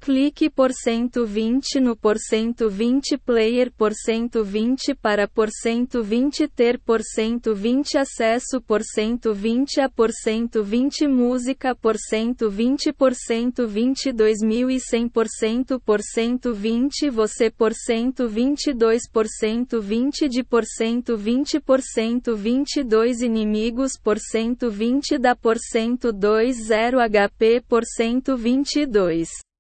Clique por 120 no por 120 player por 120 para por 120 ter por 120 acesso por 120 a por 120 música por 120 2100 por 120 você por 122 por 120 de por 120 inimigos por 120 dá por 102 0 HP por 122